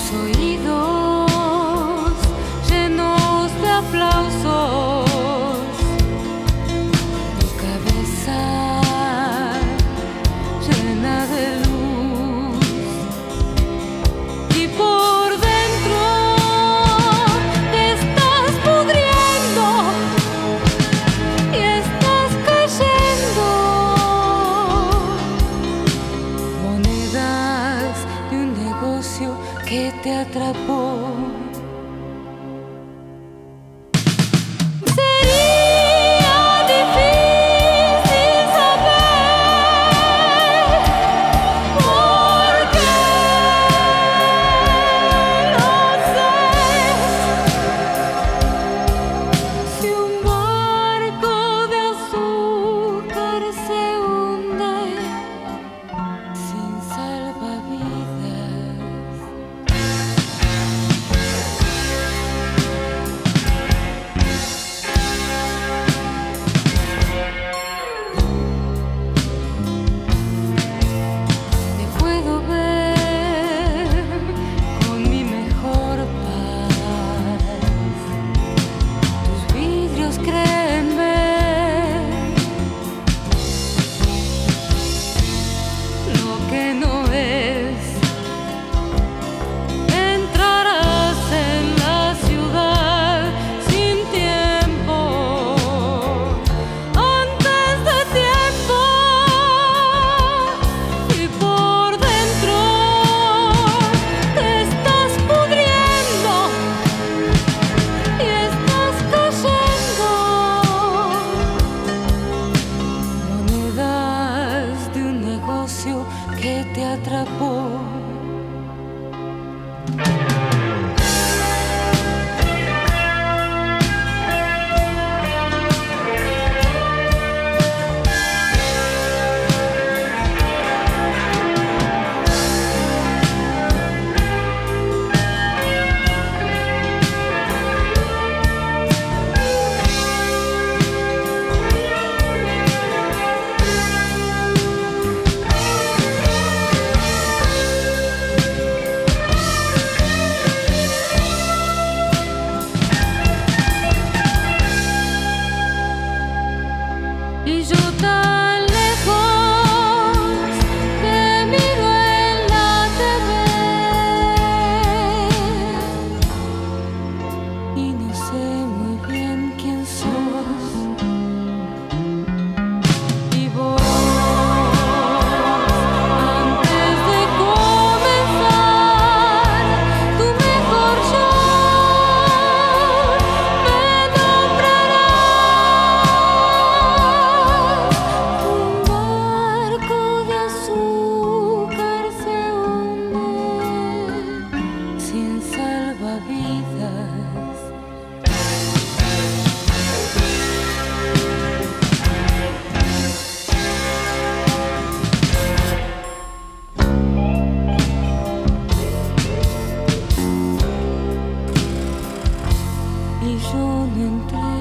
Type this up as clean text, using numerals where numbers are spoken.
oídos llenos de aplausos, tu cabeza llena de luz y por dentro te estás pudriendo y estás cayendo. Monedas de un negocio que te atrapó. Sería difícil saber por qué lo haces. Si un barco de azúcar se hunde sin salvavidas. Te puedo ver con mi mejor paz. Tus vidrios creen ver lo que no es. Entrarás en la ciudad sin tiempo, antes de tiempo, y por dentro te estás pudriendo y estás cayendo. Monedas de un negocio que te atrapó. Y yo tan lejos te miro en la TV y no sé muy bien quién sos. Y vos, antes de comenzar tu mejor show, me nombrarás. Un barco de azúcar se hunde sin salvavidas. Y yo no entré.